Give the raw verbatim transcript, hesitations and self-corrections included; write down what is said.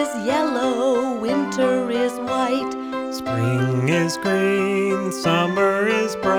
is yellow, winter is white. Spring is green, summer is bright.